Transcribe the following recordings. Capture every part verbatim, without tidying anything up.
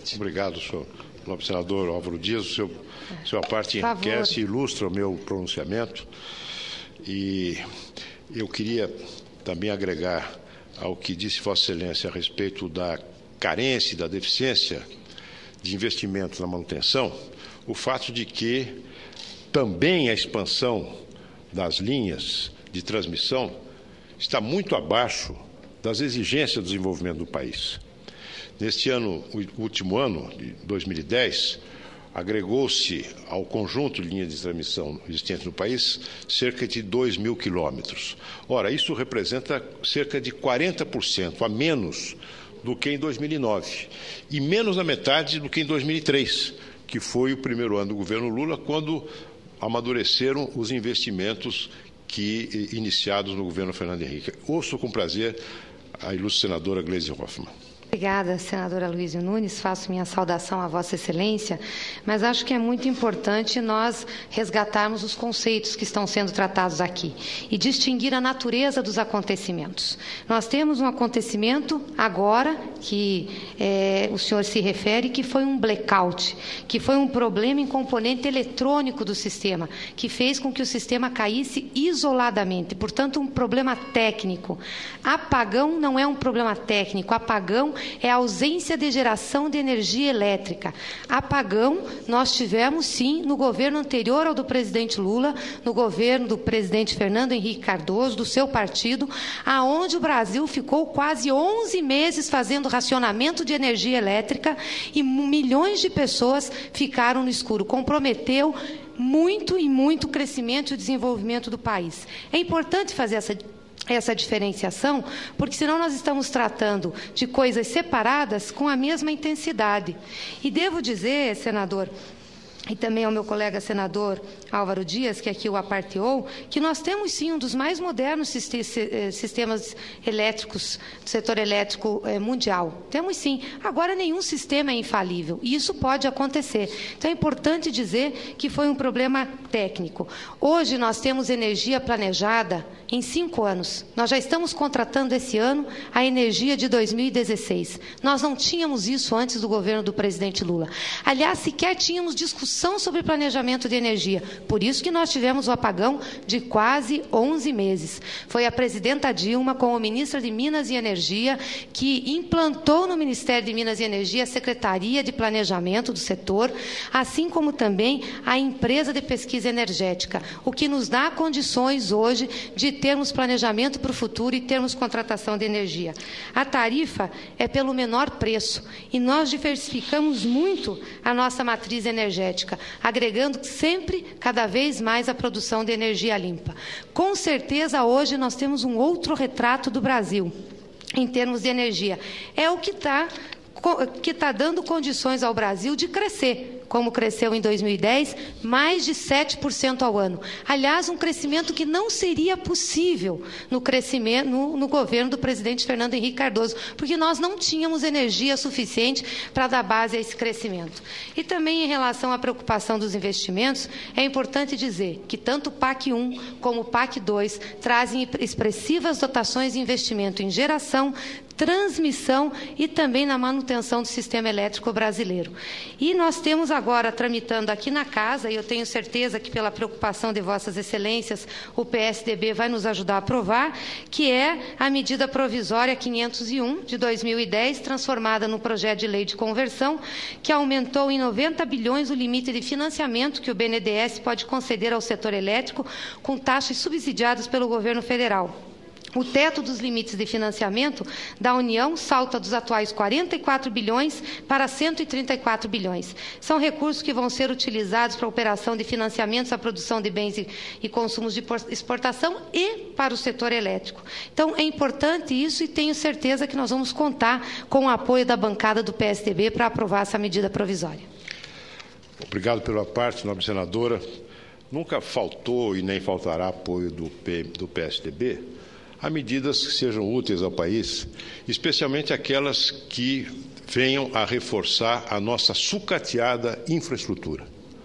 presidente. Obrigado, senhor. Nobre senador Álvaro Dias, o seu, sua parte enriquece e ilustra o meu pronunciamento. E eu queria também agregar ao que disse Vossa Excelência a respeito da carência e da deficiência de investimento na manutenção, o fato de que também a expansão das linhas de transmissão está muito abaixo das exigências do desenvolvimento do país. Neste ano, o último ano, de dois mil e dez, agregou-se ao conjunto de linhas de transmissão existentes no país cerca de dois mil quilômetros. Ora, isso representa cerca de quarenta por cento a menos do que em dois mil e nove e menos da metade do que em dois mil e três, que foi o primeiro ano do governo Lula, quando amadureceram os investimentos que iniciados no governo Fernando Henrique. Ouço com prazer a ilustre senadora Gleisi Hoffmann. Obrigada, senadora Luísio Nunes. Faço minha saudação a Vossa Excelência, mas acho que é muito importante nós resgatarmos os conceitos que estão sendo tratados aqui e distinguir a natureza dos acontecimentos. Nós temos um acontecimento agora, que é, o senhor se refere, que foi um blackout, que foi um problema em componente eletrônico do sistema, que fez com que o sistema caísse isoladamente, portanto, um problema técnico. Apagão não é um problema técnico, apagão é a ausência de geração de energia elétrica. Apagão nós tivemos, sim, no governo anterior ao do presidente Lula, no governo do presidente Fernando Henrique Cardoso, do seu partido, aonde o Brasil ficou quase onze meses fazendo racionamento de energia elétrica e milhões de pessoas ficaram no escuro. Comprometeu muito e muito o crescimento e o desenvolvimento do país. É importante fazer essa essa diferenciação, porque senão nós estamos tratando de coisas separadas com a mesma intensidade. E devo dizer, senador, e também ao meu colega senador Álvaro Dias, que aqui o aparteou, que nós temos sim um dos mais modernos sistemas elétricos, do setor elétrico mundial. Temos sim. Agora nenhum sistema é infalível, e isso pode acontecer. Então é importante dizer que foi um problema técnico. Hoje nós temos energia planejada em cinco anos. Nós já estamos contratando esse ano a energia de dois mil e dezesseis. Nós não tínhamos isso antes do governo do presidente Lula. Aliás, sequer tínhamos discussão sobre planejamento de energia. Por isso que nós tivemos o apagão de quase onze meses. Foi a presidenta Dilma, como ministra de Minas e Energia, que implantou no Ministério de Minas e Energia a Secretaria de Planejamento do setor, assim como também a empresa de pesquisa energética, o que nos dá condições hoje de termos planejamento para o futuro e termos contratação de energia. A tarifa é pelo menor preço e nós diversificamos muito a nossa matriz energética, agregando sempre, cada vez mais, a produção de energia limpa. Com certeza, hoje, nós temos um outro retrato do Brasil, em termos de energia. É o que está que está dando condições ao Brasil de crescer, como cresceu em dois mil e dez, mais de sete por cento ao ano. Aliás, um crescimento que não seria possível no, crescimento, no, no governo do presidente Fernando Henrique Cardoso, porque nós não tínhamos energia suficiente para dar base a esse crescimento. E também, em relação à preocupação dos investimentos, é importante dizer que tanto o P A C um como o P A C dois trazem expressivas dotações de investimento em geração, transmissão e também na manutenção do sistema elétrico brasileiro. E nós temos agora, tramitando aqui na Casa, e eu tenho certeza que pela preocupação de Vossas Excelências, o P S D B vai nos ajudar a aprovar, que é a medida provisória quinhentos e um, de dois mil e dez, transformada no projeto de lei de conversão, que aumentou em noventa bilhões o limite de financiamento que o B N D E S pode conceder ao setor elétrico com taxas subsidiadas pelo governo federal. O teto dos limites de financiamento da União salta dos atuais quarenta e quatro bilhões para cento e trinta e quatro bilhões. São recursos que vão ser utilizados para a operação de financiamentos à produção de bens e, e consumos de exportação e para o setor elétrico. Então, é importante isso e tenho certeza que nós vamos contar com o apoio da bancada do P S D B para aprovar essa medida provisória. Obrigado pela parte, nobre senadora. Nunca faltou e nem faltará apoio do, P, do P S D B a medidas que sejam úteis ao país, especialmente aquelas que venham a reforçar a nossa sucateada infraestrutura.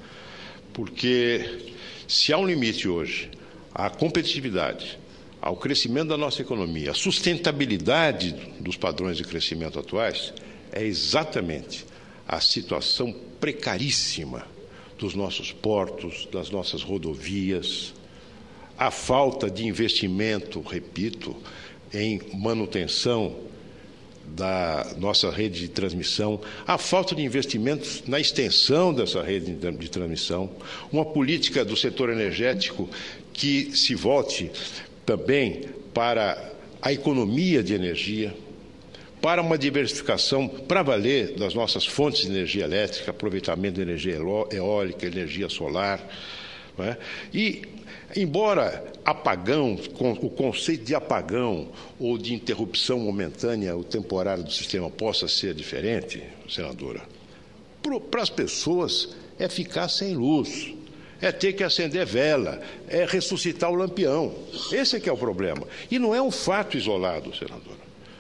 Porque se há um limite hoje à competitividade, ao crescimento da nossa economia, à sustentabilidade dos padrões de crescimento atuais, é exatamente a situação precaríssima dos nossos portos, das nossas rodovias, a falta de investimento, repito, em manutenção da nossa rede de transmissão, a falta de investimentos na extensão dessa rede de transmissão, uma política do setor energético que se volte também para a economia de energia, para uma diversificação para valer das nossas fontes de energia elétrica, aproveitamento de energia eólica, energia solar, não é? E, embora apagão, o conceito de apagão ou de interrupção momentânea ou temporária do sistema possa ser diferente, senadora, para as pessoas é ficar sem luz, é ter que acender vela, é ressuscitar o lampião. Esse é que é o problema. E não é um fato isolado, senadora.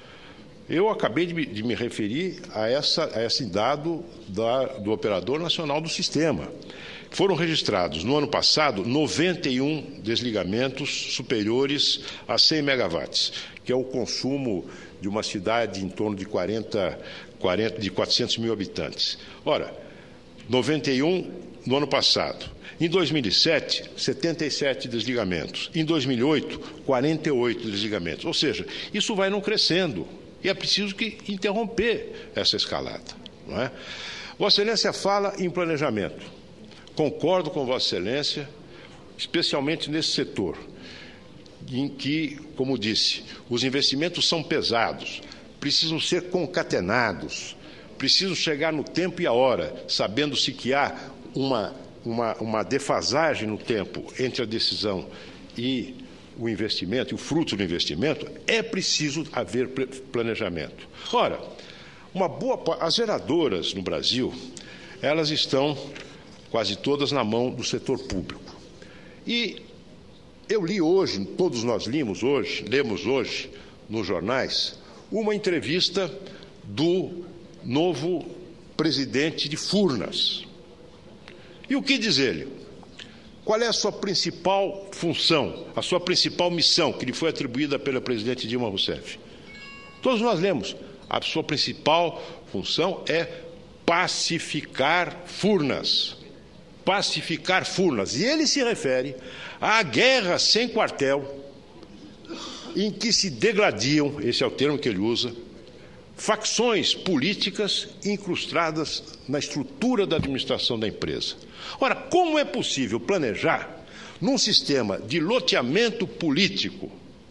Eu acabei de me, de me referir a, essa, a esse dado da, do Operador Nacional do Sistema. Foram registrados, no ano passado, noventa e um desligamentos superiores a cem megawatts, que é o consumo de uma cidade em torno de, quarenta, quarenta, de quatrocentos mil habitantes. Ora, noventa e um no ano passado. Em dois mil e sete, setenta e sete desligamentos. Em dois mil e oito, quarenta e oito desligamentos. Ou seja, isso vai não crescendo. E é preciso que interromper essa escalada, não é? Vossa Excelência fala em planejamento. Concordo com Vossa Excelência, especialmente nesse setor, em que, como disse, os investimentos são pesados, precisam ser concatenados, precisam chegar no tempo e a hora, sabendo-se que há uma, uma, uma defasagem no tempo entre a decisão e o investimento, e o fruto do investimento, é preciso haver planejamento. Ora, uma boa, as geradoras no Brasil, elas estão quase todas na mão do setor público. E eu li hoje, todos nós limos hoje, lemos hoje nos jornais, uma entrevista do novo presidente de Furnas. E o que diz ele? Qual é a sua principal função, a sua principal missão que lhe foi atribuída pela presidente Dilma Rousseff? Todos nós lemos. A sua principal função é pacificar Furnas. Pacificar Furnas. E ele se refere à guerra sem quartel, em que se degladiam, esse é o termo que ele usa, facções políticas incrustadas na estrutura da administração da empresa. Ora, como é possível planejar num sistema de loteamento político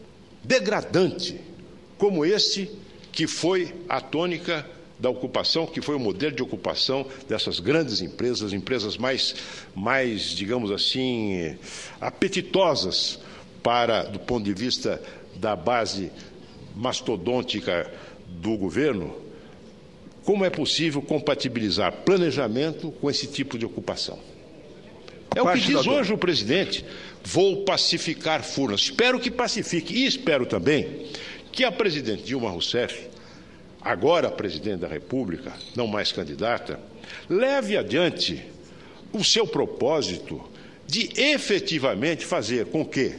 degradante como esse que foi a tônica da ocupação, que foi o modelo de ocupação dessas grandes empresas, empresas mais, mais, digamos assim, apetitosas para, do ponto de vista da base mastodôntica do governo? Como é possível compatibilizar planejamento com esse tipo de ocupação? É o que diz hoje o presidente. Vou pacificar Furnas. Espero que pacifique. E espero também que a presidente Dilma Rousseff, agora presidente da República, não mais candidata, leve adiante o seu propósito de efetivamente fazer com que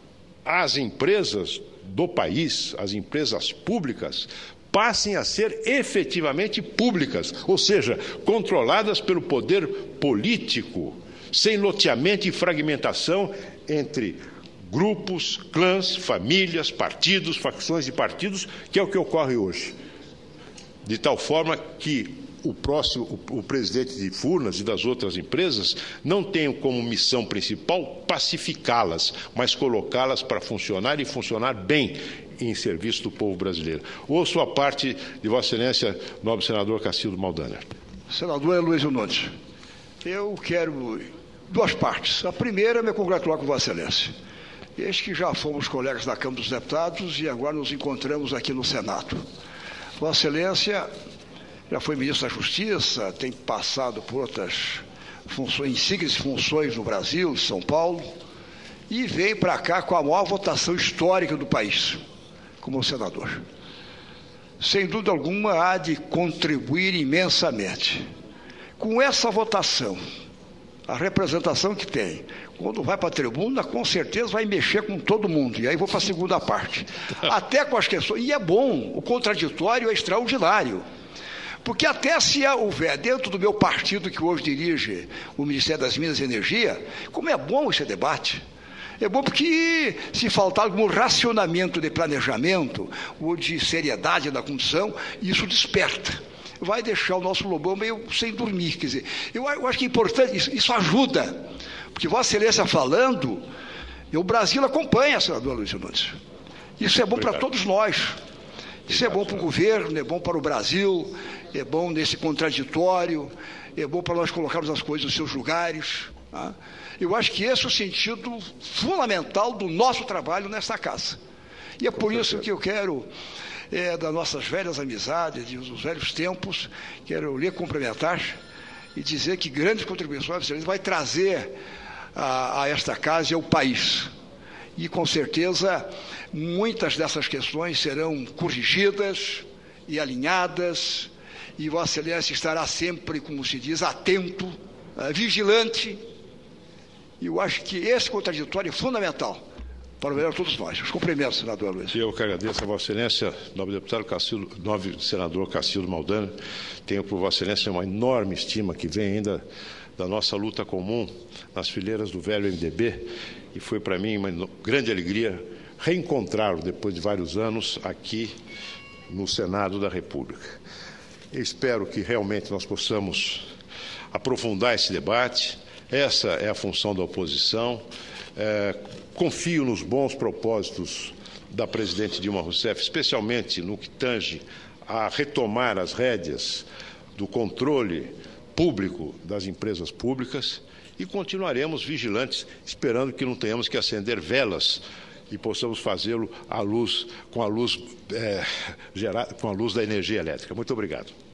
as empresas do país, as empresas públicas, passem a ser efetivamente públicas, ou seja, controladas pelo poder político, sem loteamento e fragmentação entre grupos, clãs, famílias, partidos, facções de partidos, que é o que ocorre hoje. De tal forma que o próximo, o, o presidente de Furnas e das outras empresas não tenham como missão principal pacificá-las, mas colocá-las para funcionar e funcionar bem em serviço do povo brasileiro. Ouço a parte de Vossa Excelência, nobre senador Cacildo Maldaner. Senador Luiz Nunes, eu quero duas partes. A primeira é me congratular com Vossa Excelência. Desde que já fomos colegas da Câmara dos Deputados e agora nos encontramos aqui no Senado. Vossa Excelência já foi ministro da Justiça, tem passado por outras funções, insígnias funções no Brasil, em São Paulo, e veio para cá com a maior votação histórica do país, como senador. Sem dúvida alguma, há de contribuir imensamente. Com essa votação, a representação que tem, quando vai para a tribuna, com certeza vai mexer com todo mundo. E aí vou para a segunda parte. Até com as questões. E é bom, o contraditório é extraordinário. Porque até se houver dentro do meu partido, que hoje dirige o Ministério das Minas e Energia, como é bom esse debate. É bom porque se faltar algum racionamento de planejamento ou de seriedade na condução, isso desperta. Vai deixar o nosso Lobão meio sem dormir. Quer dizer, eu, eu acho que é importante, isso, isso ajuda. Porque Vossa Excelência falando, o Brasil acompanha, senador Luiz Nunes. Isso é bom para todos nós. Isso é bom para o governo, é bom para o Brasil, é bom nesse contraditório, é bom para nós colocarmos as coisas nos seus lugares. Tá? Eu acho que esse é o sentido fundamental do nosso trabalho nessa casa. E é por isso que eu quero, é, das nossas velhas amizades, dos velhos tempos, quero lhe cumprimentar e dizer que grandes contribuições ele vai trazer a, a esta casa e ao país. E, com certeza, muitas dessas questões serão corrigidas e alinhadas, e Vossa Excelência estará sempre, como se diz, atento, uh, vigilante. E eu acho que esse contraditório é fundamental para o melhor de todos nós. Os cumprimentos, senador Luiz. Eu que agradeço a Vossa Excelência, nobre deputado Cacildo, nobre senador Cacildo Maldanha. Tenho por Vossa Excelência uma enorme estima que vem ainda da nossa luta comum nas fileiras do velho M D B, e foi para mim uma grande alegria reencontrá-lo depois de vários anos aqui no Senado da República. Eu espero que realmente nós possamos aprofundar esse debate. Essa é a função da oposição. É, confio nos bons propósitos da presidente Dilma Rousseff, especialmente no que tange a retomar as rédeas do controle público das empresas públicas, e continuaremos vigilantes, esperando que não tenhamos que acender velas e possamos fazê-lo à luz, com a luz, é, gerada, com a luz da energia elétrica. Muito obrigado.